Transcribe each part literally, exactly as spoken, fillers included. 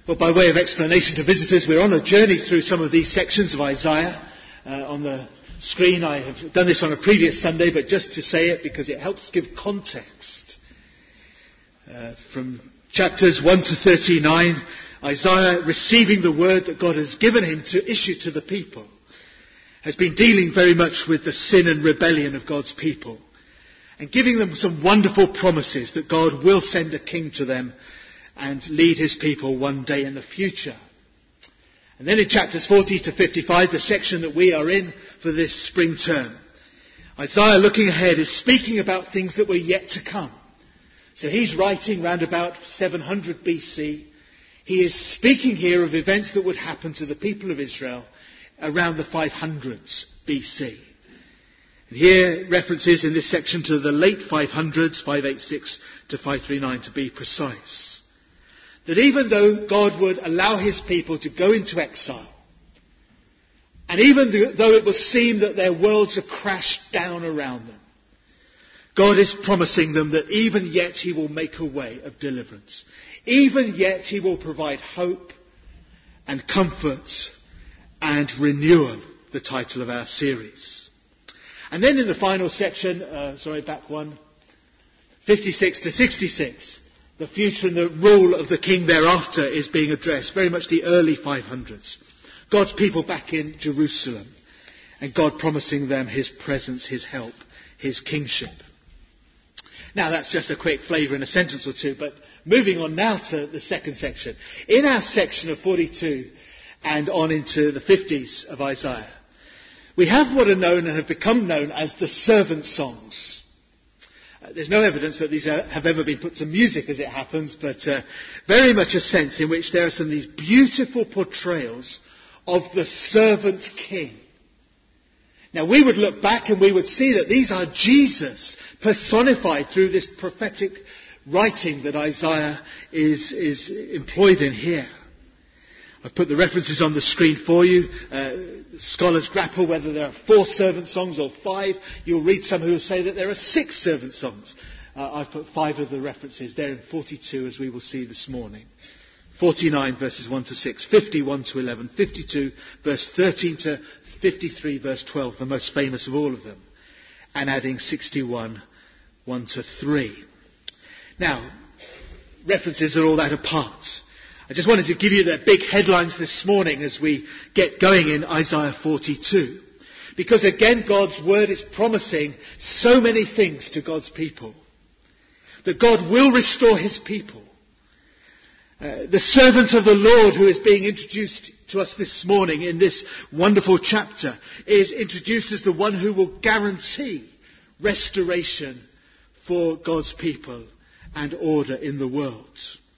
Well, by way of explanation to visitors, we're on a journey through some of these sections of Isaiah. Uh, on the screen, I have done this on a previous Sunday, but just to say it because it helps give context. Uh, from chapters one to thirty-nine, Isaiah, receiving the word that God has given him to issue to the people, has been dealing very much with the sin and rebellion of God's people and giving them some wonderful promises that God will send a king to them and lead his people one day in the future. And then in chapters forty to fifty-five, the section that we are in for this spring term, Isaiah, looking ahead, is speaking about things that were yet to come. So he's writing round about seven hundred B C. He is speaking here of events that would happen to the people of Israel around the five hundreds B C. And here references in this section to the late five hundreds, five eighty-six to five thirty-nine to be precise. That even though God would allow his people to go into exile, and even though it will seem that their worlds are crashed down around them, God is promising them that even yet he will make a way of deliverance. Even yet he will provide hope and comfort and renewal, the title of our series. And then in the final section, uh, sorry, back one, fifty-six to sixty-six, the future and the rule of the king thereafter is being addressed, very much the early five hundreds. God's people back in Jerusalem, and God promising them his presence, his help, his kingship. Now that's just a quick flavour in a sentence or two, but moving on now to the second section. In our section of forty-two and on into the fifties of Isaiah, we have what are known and have become known as the servant songs. Uh, there's no evidence that these are, have ever been put to music as it happens, but uh, very much a sense in which there are some of these beautiful portrayals of the servant king. Now we would look back and we would see that these are Jesus personified through this prophetic writing that Isaiah is, is employed in here. I've put the references on the screen for you. Uh, scholars grapple whether there are four servant songs or five. You'll read some who will say that there are six servant songs. Uh, I've put five of the references there in forty-two, as we will see this morning. forty-nine verses one to six, fifty-one to eleven, fifty-two verse thirteen to fifty-three verse twelve, the most famous of all of them, and adding sixty-one, one to three. Now, references are all that apart. I just wanted to give you the big headlines this morning as we get going in Isaiah forty-two. Because again, God's word is promising so many things to God's people. That God will restore his people. Uh, the servant of the Lord who is being introduced to us this morning in this wonderful chapter is introduced as the one who will guarantee restoration for God's people and order in the world.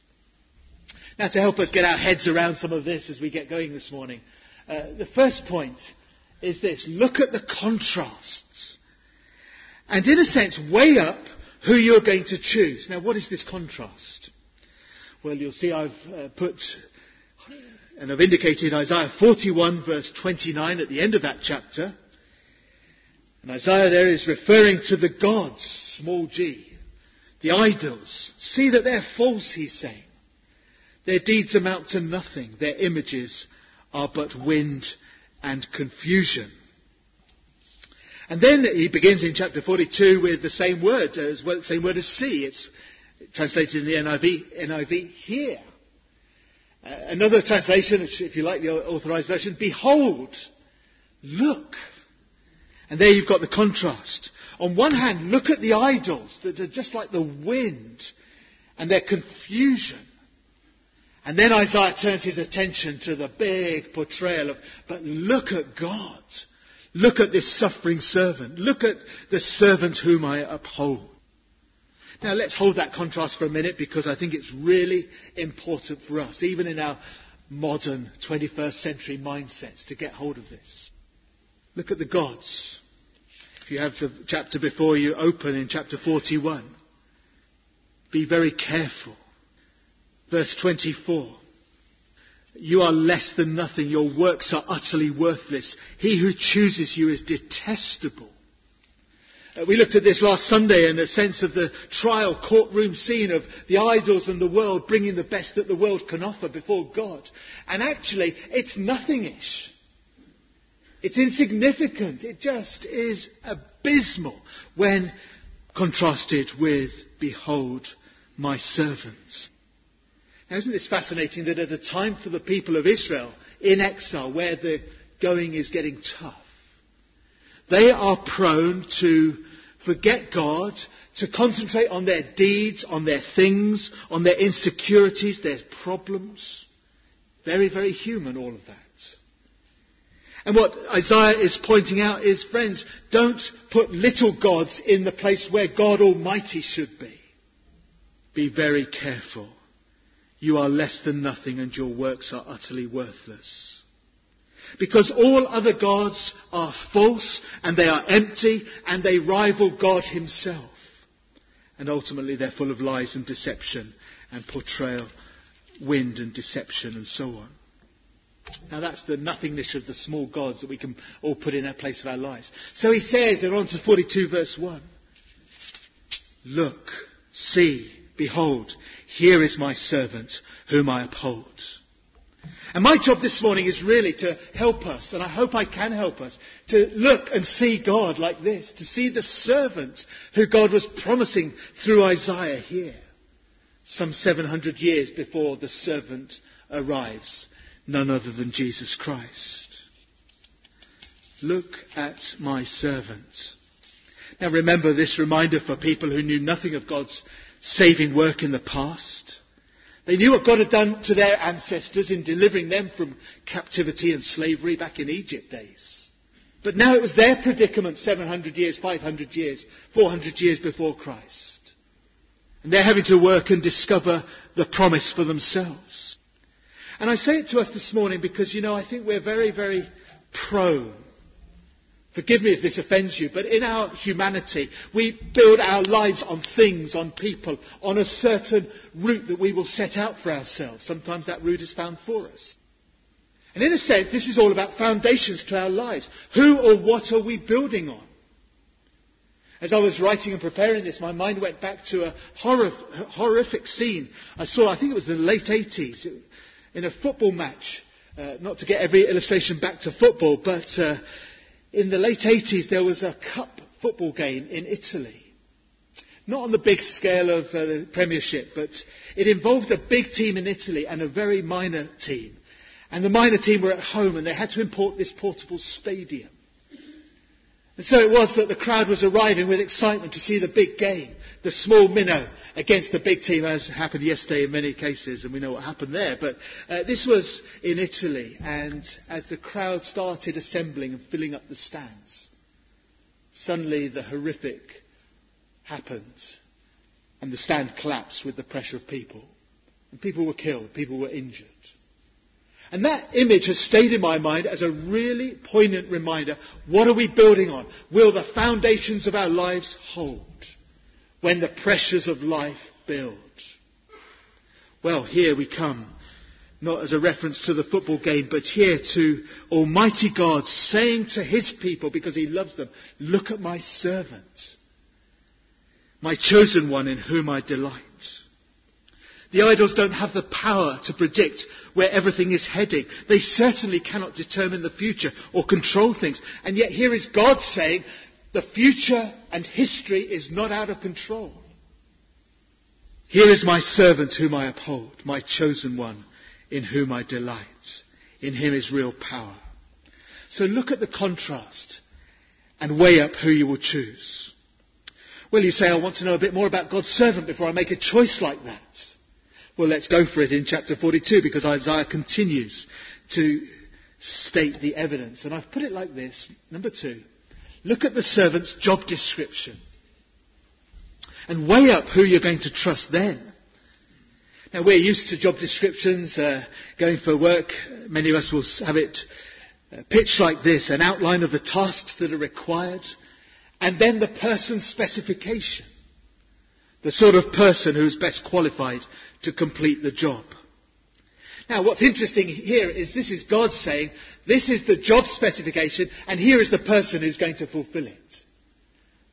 Now, to help us get our heads around some of this as we get going this morning, uh, the first point is this. Look at the contrasts. And in a sense, weigh up who you're going to choose. Now, what is this contrast? Well, you'll see I've uh, put, and I've indicated Isaiah forty-one verse twenty-nine at the end of that chapter. And Isaiah there is referring to the gods, small g, the idols. See that they're false, he's saying. Their deeds amount to nothing. Their images are but wind and confusion. And then he begins in chapter forty-two with the same word, as well, the same word as see. It's translated in the N I V, N I V here. Uh, another translation, if you like the authorized version, behold, look. And there you've got the contrast. On one hand, look at the idols that are just like the wind and their confusion. And then Isaiah turns his attention to the big portrayal of, but look at God. Look at this suffering servant. Look at the servant whom I uphold. Now let's hold that contrast for a minute, because I think it's really important for us, even in our modern twenty-first century mindsets, to get hold of this. Look at the gods. If you have the chapter before you open in chapter forty-one, be very careful. Verse twenty-four. You are less than nothing. Your works are utterly worthless. He who chooses you is detestable. Uh, we looked at this last Sunday in the sense of the trial courtroom scene of the idols and the world bringing the best that the world can offer before God. And actually, it's nothingish. It's insignificant. It just is abysmal when contrasted with, behold, my servants. Now, isn't this fascinating that at a time for the people of Israel in exile, where the going is getting tough, they are prone to forget God, to concentrate on their deeds, on their things, on their insecurities, their problems. Very, very human, all of that. And what Isaiah is pointing out is, friends, don't put little gods in the place where God Almighty should be. Be very careful. You are less than nothing and your works are utterly worthless. Because all other gods are false and they are empty and they rival God himself. And ultimately they're full of lies and deception and portrayal, wind and deception and so on. Now that's the nothingness of the small gods that we can all put in our place of our lives. So he says in on to forty-two verse one, look, see, behold, here is my servant whom I uphold. And my job this morning is really to help us, and I hope I can help us, to look and see God like this, to see the servant who God was promising through Isaiah here, some seven hundred years before the servant arrives, none other than Jesus Christ. Look at my servant. Now remember this reminder for people who knew nothing of God's saving work in the past. They knew what God had done to their ancestors in delivering them from captivity and slavery back in Egypt days. But now it was their predicament seven hundred years, five hundred years, four hundred years before Christ. And they're having to work and discover the promise for themselves. And I say it to us this morning because, you know, I think we're very, very prone. Forgive me if this offends you, but in our humanity, we build our lives on things, on people, on a certain route that we will set out for ourselves. Sometimes that route is found for us. And in a sense, this is all about foundations to our lives. Who or what are we building on? As I was writing and preparing this, my mind went back to a horror, horrific scene I saw, I think it was in the late eighties, in a football match. Uh, not to get every illustration back to football, but uh, in the late eighties there was a cup football game in Italy. Not on the big scale of uh, the Premiership, but it involved a big team in Italy and a very minor team. And the minor team were at home and they had to import this portable stadium. And so it was that the crowd was arriving with excitement to see the big game. The small minnow against the big team, as happened yesterday in many cases, and we know what happened there. But uh, this was in Italy, and as the crowd started assembling and filling up the stands, suddenly the horrific happened, and the stand collapsed with the pressure of people. And people were killed, people were injured. And that image has stayed in my mind as a really poignant reminder. What are we building on? Will the foundations of our lives hold when the pressures of life build? Well, here we come, not as a reference to the football game, but here to Almighty God saying to his people, because he loves them, look at my servant, my chosen one in whom I delight. The idols don't have the power to predict where everything is heading. They certainly cannot determine the future or control things. And yet here is God saying, the future and history is not out of control. Here is my servant whom I uphold, my chosen one in whom I delight. In him is real power. So look at the contrast and weigh up who you will choose. Well, you say, I want to know a bit more about God's servant before I make a choice like that. Well, let's go for it in chapter forty-two, because Isaiah continues to state the evidence. And I've put it like this. Number two, look at the servant's job description and weigh up who you're going to trust then. Now, we're used to job descriptions, uh, going for work. Many of us will have it uh, pitched like this, an outline of the tasks that are required, and then the person's specification, the sort of person who's best qualified to complete the job. Now, what's interesting here is this is God saying, this is the job specification, and here is the person who's going to fulfill it.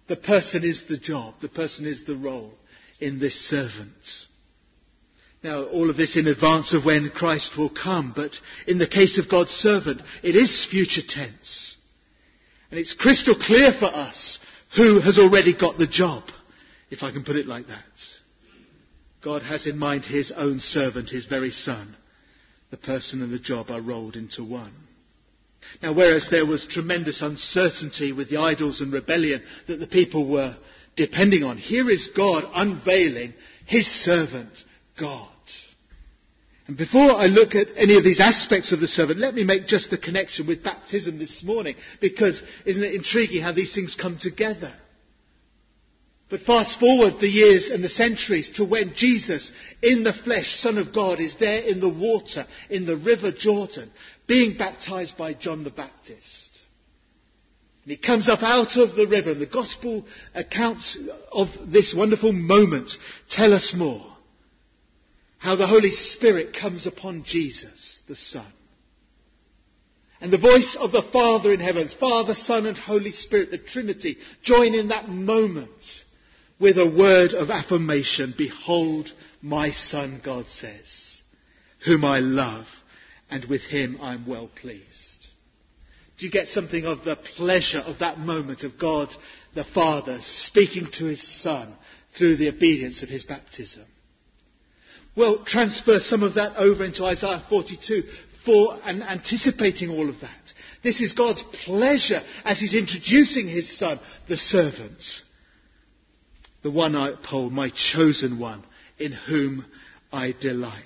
The person is the job. The person is the role in this servant. Now, all of this in advance of when Christ will come. But in the case of God's servant, it is future tense. And it's crystal clear for us who has already got the job, if I can put it like that. God has in mind his own servant, his very son. The person and the job are rolled into one. Now, whereas there was tremendous uncertainty with the idols and rebellion that the people were depending on, here is God unveiling his servant, God. And before I look at any of these aspects of the servant, let me make just the connection with baptism this morning, because isn't it intriguing how these things come together? But fast forward the years and the centuries to when Jesus, in the flesh, Son of God, is there in the water, in the river Jordan, being baptized by John the Baptist. And he comes up out of the river, and the gospel accounts of this wonderful moment tell us more. How the Holy Spirit comes upon Jesus, the Son. And the voice of the Father in heaven, Father, Son and Holy Spirit, the Trinity, join in that moment with a word of affirmation. Behold my Son, God says, whom I love, and with him I'm well pleased. Do you get something of the pleasure of that moment of God the Father speaking to his Son through the obedience of his baptism? Well, transfer some of that over into Isaiah forty-two for and anticipating all of that. This is God's pleasure as he's introducing his Son, the servant. The one I uphold, my chosen one, in whom I delight.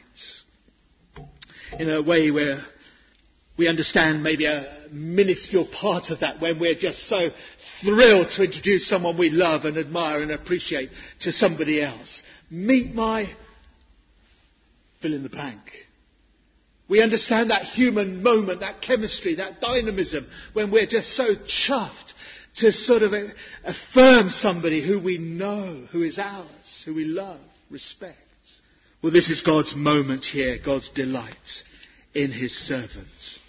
In a way where we understand maybe a minuscule part of that, when we're just so thrilled to introduce someone we love and admire and appreciate to somebody else. Meet my... fill in the blank. We understand that human moment, that chemistry, that dynamism, when we're just so chuffed to sort of affirm somebody who we know, who is ours, who we love, respect. Well, this is God's moment here, God's delight in his servant.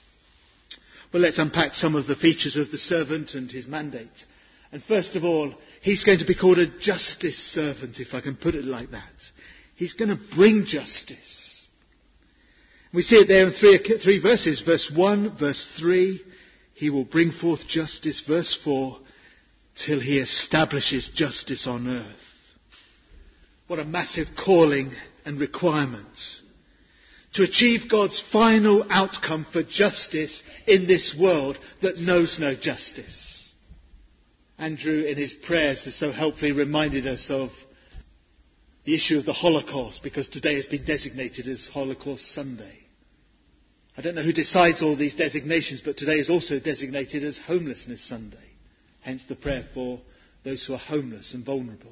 Well, let's unpack some of the features of the servant and his mandate. And first of all, he's going to be called a justice servant, if I can put it like that. He's going to bring justice. We see it there in three, three verses. Verse one, verse three. He will bring forth justice. Verse four. Till he establishes justice on earth. What a massive calling and requirement. To achieve God's final outcome for justice in this world that knows no justice. Andrew, in his prayers, has so helpfully reminded us of the issue of the Holocaust, because today has been designated as Holocaust Sunday. I don't know who decides all these designations, but today is also designated as Homelessness Sunday. Hence the prayer for those who are homeless and vulnerable.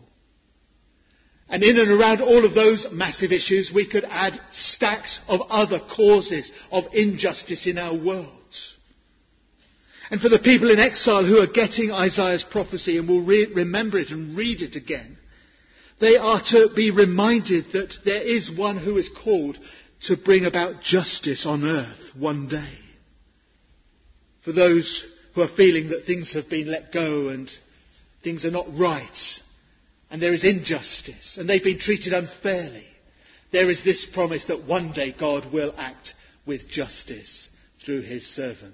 And in and around all of those massive issues, we could add stacks of other causes of injustice in our world. And for the people in exile who are getting Isaiah's prophecy and will re- remember it and read it again, they are to be reminded that there is one who is called to bring about justice on earth one day. For those who are feeling that things have been let go and things are not right, and there is injustice, and they've been treated unfairly, there is this promise that one day God will act with justice through his servant.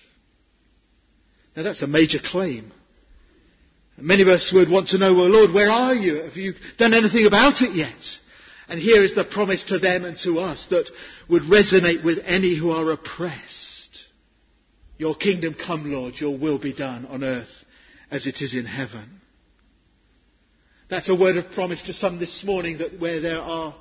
Now that's a major claim. Many of us would want to know, well, Lord, where are you? Have you done anything about it yet? And here is the promise to them and to us that would resonate with any who are oppressed. Your kingdom come, Lord, your will be done on earth as it is in heaven. That's a word of promise to some this morning, that where there are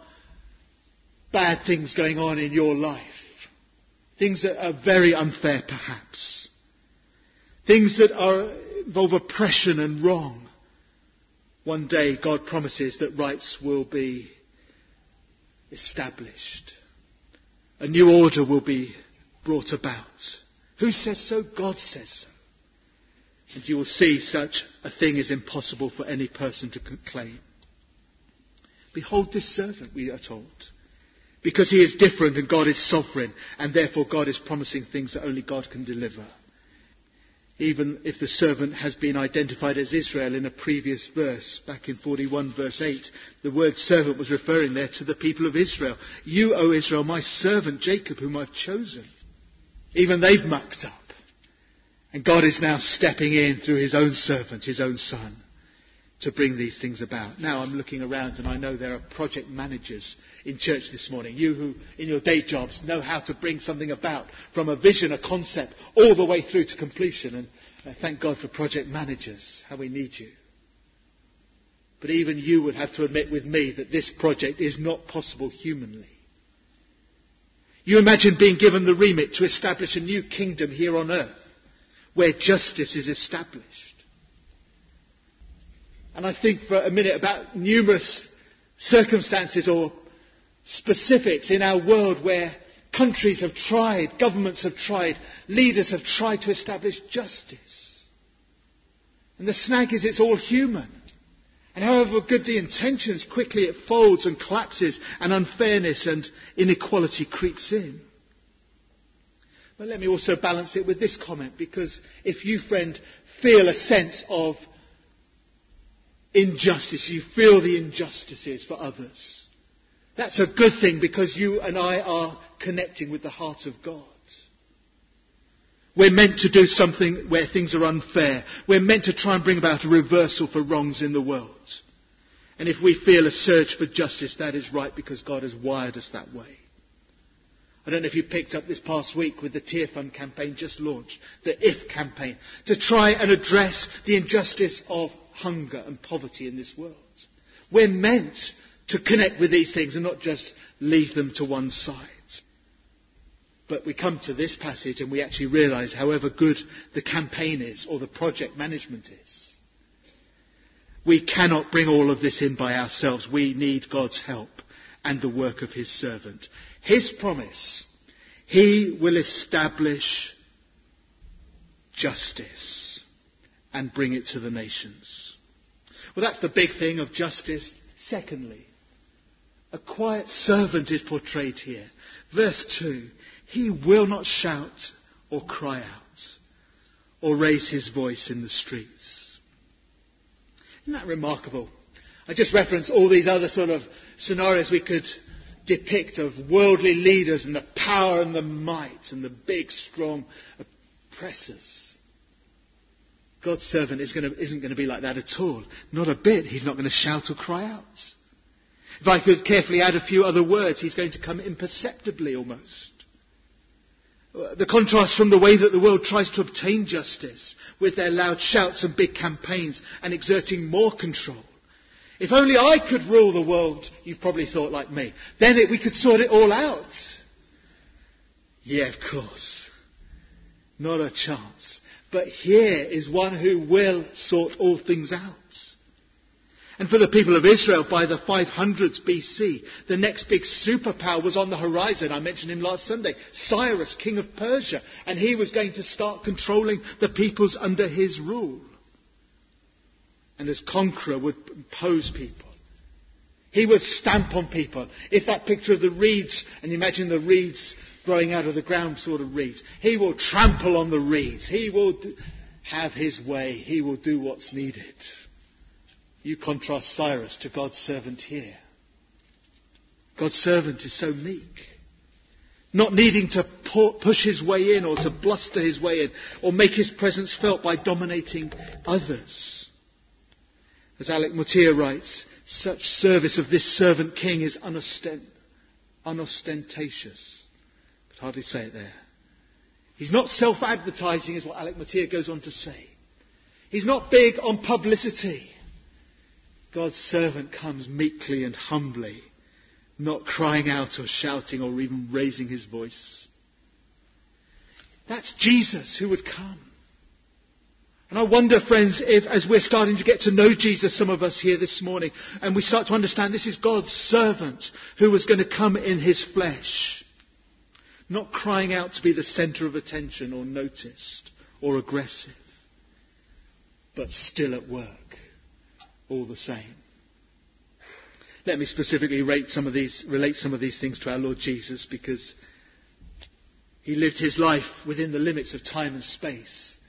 bad things going on in your life, things that are very unfair perhaps, things that are involve oppression and wrong, one day God promises that rights will be established. A new order will be brought about. Who says so? God says so. And you will see such a thing is impossible for any person to claim. Behold this servant, we are told. Because he is different and God is sovereign, and therefore God is promising things that only God can deliver. Even if the servant has been identified as Israel in a previous verse, back in forty-one verse eight, the word servant was referring there to the people of Israel. You, O Israel, my servant Jacob, whom I've chosen. Even they've mucked up. And God is now stepping in through his own servant, his own son, to bring these things about. Now I'm looking around and I know there are project managers in church this morning. You who in your day jobs know how to bring something about from a vision, a concept, all the way through to completion. And uh, thank God for project managers, how we need you. But even you would have to admit with me that this project is not possible humanly. You imagine being given the remit to establish a new kingdom here on earth where justice is established. And I think for a minute about numerous circumstances or specifics in our world where countries have tried, governments have tried, leaders have tried to establish justice. And the snag is it's all human. And however good the intentions, quickly it folds and collapses and unfairness and inequality creeps in. But let me also balance it with this comment, because if you, friend, feel a sense of injustice, you feel the injustices for others, that's a good thing, because you and I are connecting with the heart of God. We're meant to do something where things are unfair. We're meant to try and bring about a reversal for wrongs in the world. And if we feel a surge for justice, that is right, because God has wired us that way. I don't know if you picked up this past week with the Tear Fund campaign just launched, the IF campaign, to try and address the injustice of hunger and poverty in this world. We're meant to connect with these things and not just leave them to one side. But we come to this passage and we actually realise, however good the campaign is or the project management is, we cannot bring all of this in by ourselves. We need God's help and the work of his servant. His promise, he will establish justice and bring it to the nations. Well, that's the big thing of justice. Secondly, a quiet servant is portrayed here. Verse two, he will not shout or cry out or raise his voice in the streets. Isn't that remarkable? I just referenced all these other sort of scenarios we could depict of worldly leaders and the power and the might and the big, strong oppressors. God's servant is going to, isn't going to be like that at all. Not a bit. He's not going to shout or cry out. If I could carefully add a few other words, he's going to come imperceptibly almost. The contrast from the way that the world tries to obtain justice with their loud shouts and big campaigns and exerting more control. If only I could rule the world, you've probably thought like me. Then it, we could sort it all out. Yeah, of course. Not a chance. But here is one who will sort all things out. And for the people of Israel, by the five hundreds B C, the next big superpower was on the horizon. I mentioned him last Sunday. Cyrus, king of Persia. And he was going to start controlling the peoples under his rule. And as conqueror would impose people. He would stamp on people. If that picture of the reeds, and you imagine the reeds growing out of the ground, sort of reeds. He will trample on the reeds. He will have his way. He will do what's needed. You contrast Cyrus to God's servant here. God's servant is so meek. Not needing to push his way in or to bluster his way in or make his presence felt by dominating others. As Alec Motyer writes, such service of this servant king is unostent- unostentatious. Could hardly say it there. He's not self-advertising, is what Alec Motyer goes on to say. He's not big on publicity. God's servant comes meekly and humbly, not crying out or shouting or even raising his voice. That's Jesus who would come. And I wonder, friends, if as we're starting to get to know Jesus, some of us here this morning, and we start to understand this is God's servant who was going to come in his flesh, not crying out to be the centre of attention or noticed or aggressive, but still at work. All the same. Let me specifically rate some of these, relate some of these things to our Lord Jesus, because he lived his life within the limits of time and space.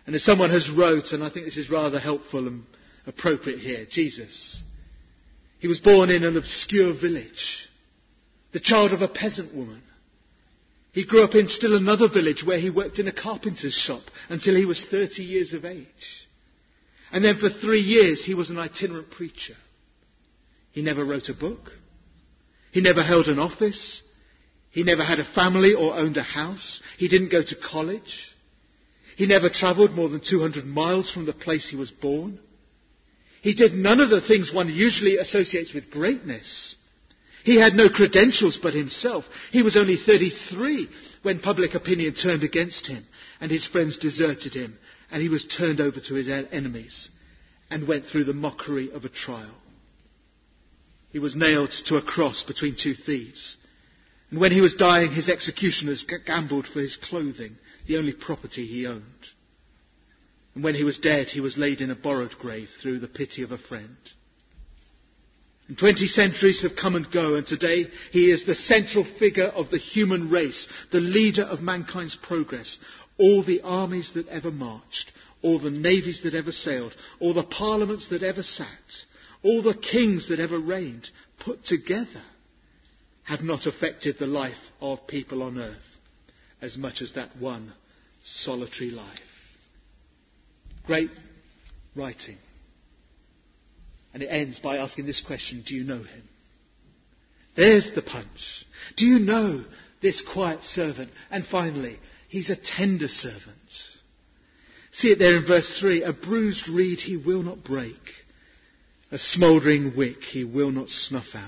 And as someone has wrote, and I think this is rather helpful and appropriate here, Jesus. He was born in an obscure village, the child of a peasant woman. He grew up in still another village where he worked in a carpenter's shop until he was thirty years of age. And then for three years he was an itinerant preacher. He never wrote a book. He never held an office. He never had a family or owned a house. He didn't go to college. He never travelled more than two hundred miles from the place he was born. He did none of the things one usually associates with greatness. He had no credentials but himself. He was only thirty-three when public opinion turned against him and his friends deserted him, and he was turned over to his enemies and went through the mockery of a trial. He was nailed to a cross between two thieves. And when he was dying, his executioners gambled for his clothing, the only property he owned. And when he was dead, he was laid in a borrowed grave through the pity of a friend. And twenty centuries have come and go, and today he is the central figure of the human race, the leader of mankind's progress. All the armies that ever marched, all the navies that ever sailed, all the parliaments that ever sat, all the kings that ever reigned, put together, have not affected the life of people on earth as much as that one solitary life. Great writing. And it ends by asking this question: do you know him? There's the punch. Do you know this quiet servant? And finally, he's a tender servant. See it there in verse three. A bruised reed he will not break. A smouldering wick he will not snuff out.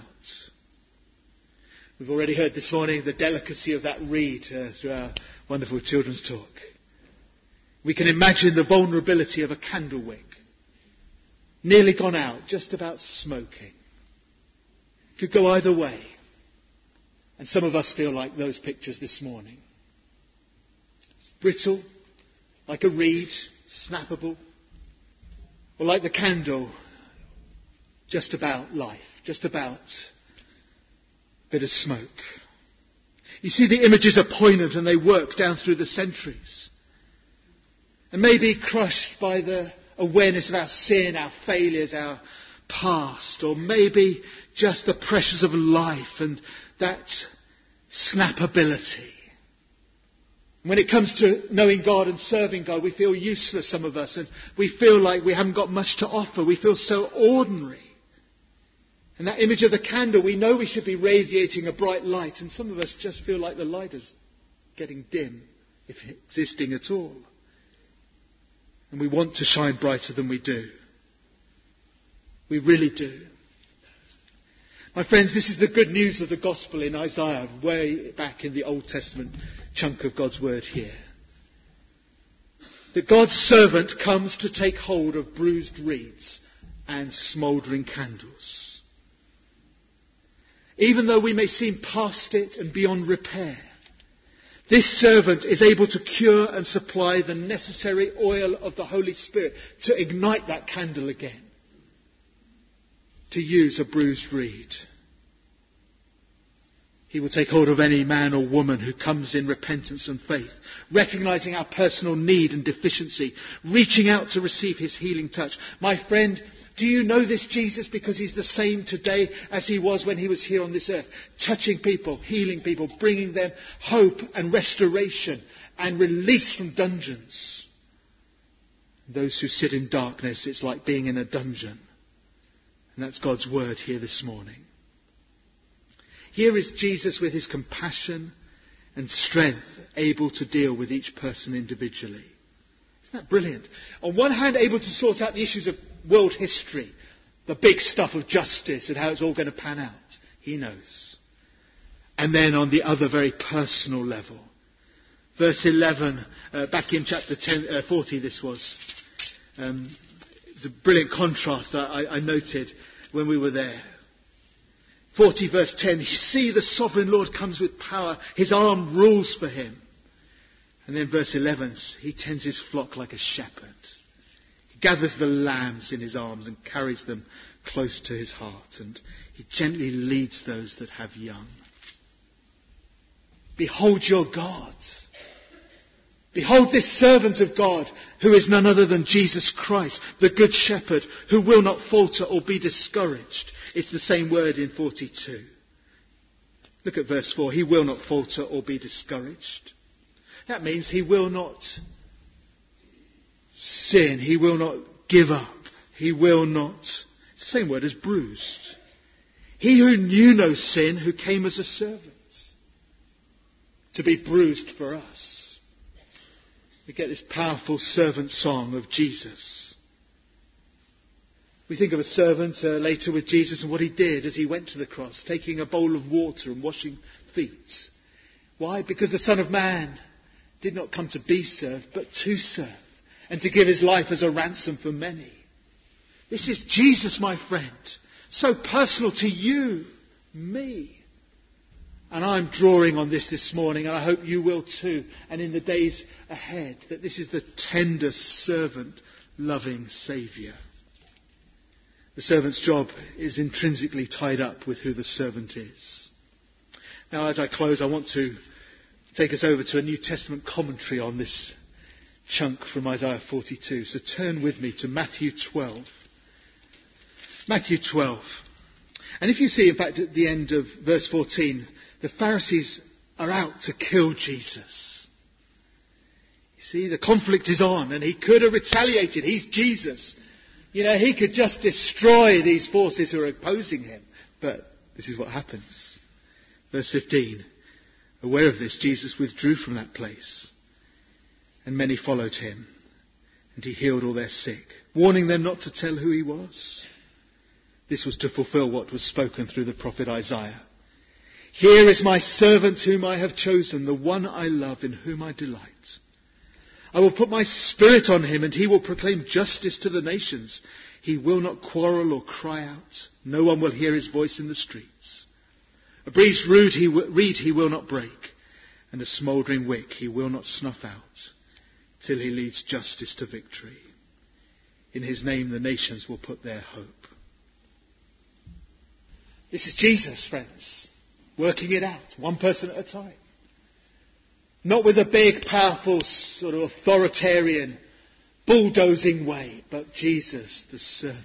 We've already heard this morning the delicacy of that reed uh, through our wonderful children's talk. We can imagine the vulnerability of a candle wick. Nearly gone out, just about smoking. Could go either way. And some of us feel like those pictures this morning. Brittle, like a reed, snappable. Or like the candle, just about life, just about a bit of smoke. You see, the images are poignant and they work down through the centuries. And maybe crushed by the awareness of our sin, our failures, our past, or maybe just the pressures of life and that snappability. When it comes to knowing God and serving God, we feel useless, some of us, and we feel like we haven't got much to offer. We feel so ordinary. And that image of the candle, we know we should be radiating a bright light, and some of us just feel like the light is getting dim, if existing at all. And we want to shine brighter than we do. We really do. My friends, this is the good news of the gospel in Isaiah, way back in the Old Testament chunk of God's word here. That God's servant comes to take hold of bruised reeds and smouldering candles. Even though we may seem past it and beyond repair, this servant is able to cure and supply the necessary oil of the Holy Spirit to ignite that candle again. To use a bruised reed. He will take hold of any man or woman who comes in repentance and faith, recognizing our personal need and deficiency, reaching out to receive his healing touch. My friend, do you know this Jesus? Because he's the same today as he was when he was here on this earth, touching people, healing people, bringing them hope and restoration and release from dungeons. Those who sit in darkness, it's like being in a dungeon. And that's God's word here this morning. Here is Jesus with his compassion and strength, able to deal with each person individually. Isn't that brilliant? On one hand, able to sort out the issues of world history, the big stuff of justice and how it's all going to pan out. He knows. And then on the other, very personal level. Verse eleven, uh, back in chapter ten, uh, forty this was. Um, it's a brilliant contrast I, I, I noted when we were there. forty verse ten, you see the sovereign Lord comes with power. His arm rules for him. And then verse eleven, he tends his flock like a shepherd. He gathers the lambs in his arms and carries them close to his heart. And he gently leads those that have young. Behold your God. Behold this servant of God who is none other than Jesus Christ, the Good Shepherd, who will not falter or be discouraged. It's the same word in forty-two. Look at verse four. He will not falter or be discouraged. That means he will not sin. He will not give up. He will not. It's the same word as bruised. He who knew no sin, who came as a servant to be bruised for us. We get this powerful servant song of Jesus. We think of a servant uh, later with Jesus and what he did as he went to the cross, taking a bowl of water and washing feet. Why? Because the Son of Man did not come to be served, but to serve, and to give his life as a ransom for many. This is Jesus, my friend, so personal to you, me. And I'm drawing on this this morning, and I hope you will too, and in the days ahead, that this is the tender servant, loving Saviour. The servant's job is intrinsically tied up with who the servant is. Now, as I close, I want to take us over to a New Testament commentary on this chunk from Isaiah forty-two. So turn with me to Matthew twelve. Matthew twelve. And if you see, in fact, at the end of verse fourteen, the Pharisees are out to kill Jesus. You see, the conflict is on, and he could have retaliated. He's Jesus. You know, he could just destroy these forces who are opposing him. But this is what happens. Verse fifteen. Aware of this, Jesus withdrew from that place, and many followed him, and he healed all their sick, warning them not to tell who he was. This was to fulfill what was spoken through the prophet Isaiah. Here is my servant whom I have chosen, the one I love, in whom I delight. I will put my spirit on him, and he will proclaim justice to the nations. He will not quarrel or cry out. No one will hear his voice in the streets. A breeze reed he, w- reed he will not break, and a smouldering wick he will not snuff out, till he leads justice to victory. In his name the nations will put their hope. This is Jesus, friends, working it out, one person at a time. Not with a big, powerful, sort of authoritarian, bulldozing way, but Jesus, the servant.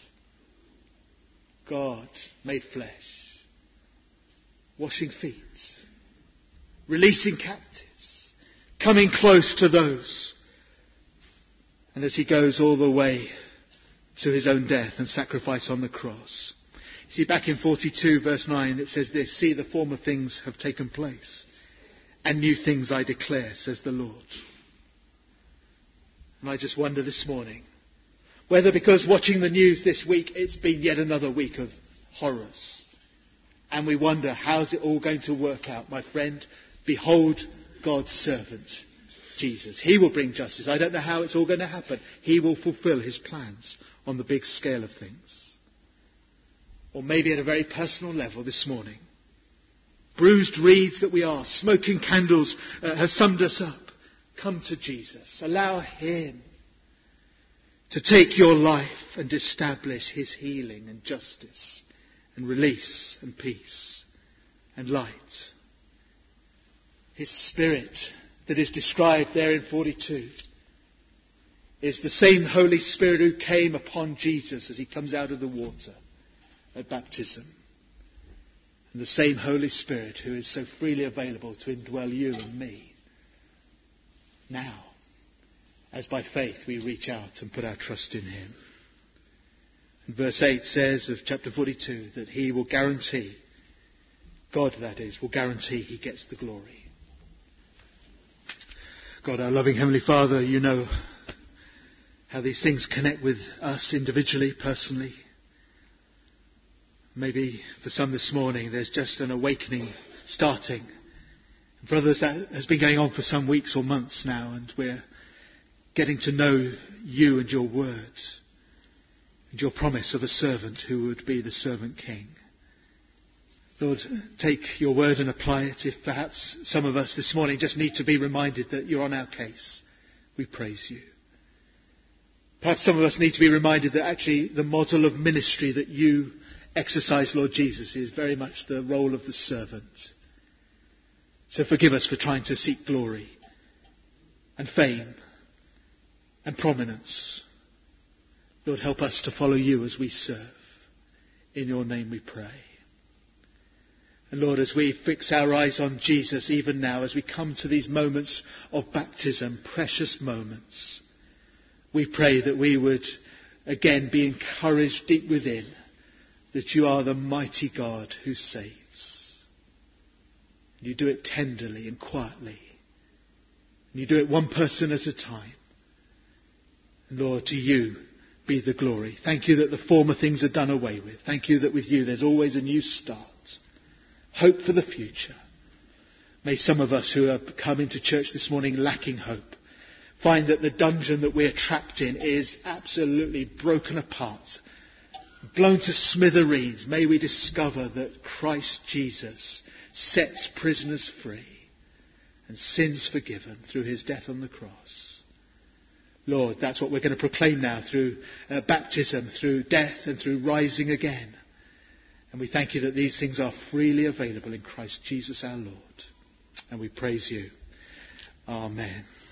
God made flesh. Washing feet. Releasing captives. Coming close to those. And as he goes all the way to his own death and sacrifice on the cross. You see, back in forty-two verse nine it says this, see, the former things have taken place, and new things I declare, says the Lord. And I just wonder this morning, whether because watching the news this week, it's been yet another week of horrors. And we wonder, how's it all going to work out? My friend, behold God's servant, Jesus. He will bring justice. I don't know how it's all going to happen. He will fulfill his plans on the big scale of things. Or maybe at a very personal level this morning. Bruised reeds that we are, smoking candles uh, has summed us up. Come to Jesus. Allow him to take your life and establish his healing and justice and release and peace and light. His Spirit that is described there in forty-two is the same Holy Spirit who came upon Jesus as he comes out of the water at baptism. And the same Holy Spirit who is so freely available to indwell you and me now, as by faith we reach out and put our trust in him. And verse eight says of chapter forty-two that he will guarantee, God that is, will guarantee he gets the glory. God, our loving Heavenly Father, you know how these things connect with us individually, personally. Maybe for some this morning there's just an awakening starting. Brothers, that has been going on for some weeks or months now, and we're getting to know you and your words and your promise of a servant who would be the servant king. Lord, take your word and apply it. If perhaps some of us this morning just need to be reminded that you're on our case, we praise you. Perhaps some of us need to be reminded that actually the model of ministry that you exercise, Lord Jesus, is very much the role of the servant. So forgive us for trying to seek glory and fame and prominence. Lord, help us to follow you as we serve. In your name we pray. And Lord, as we fix our eyes on Jesus, even now, as we come to these moments of baptism, precious moments, we pray that we would again be encouraged deep within that you are the mighty God who saves. You do it tenderly and quietly. And you do it one person at a time. And Lord, to you be the glory. Thank you that the former things are done away with. Thank you that with you there's always a new start. Hope for the future. May some of us who have come into church this morning lacking hope find that the dungeon that we're trapped in is absolutely broken apart, blown to smithereens. May we discover that Christ Jesus sets prisoners free and sins forgiven through his death on the cross. Lord, that's what we're going to proclaim now through uh, baptism, through death and through rising again. And we thank you that these things are freely available in Christ Jesus our Lord. And we praise you. Amen.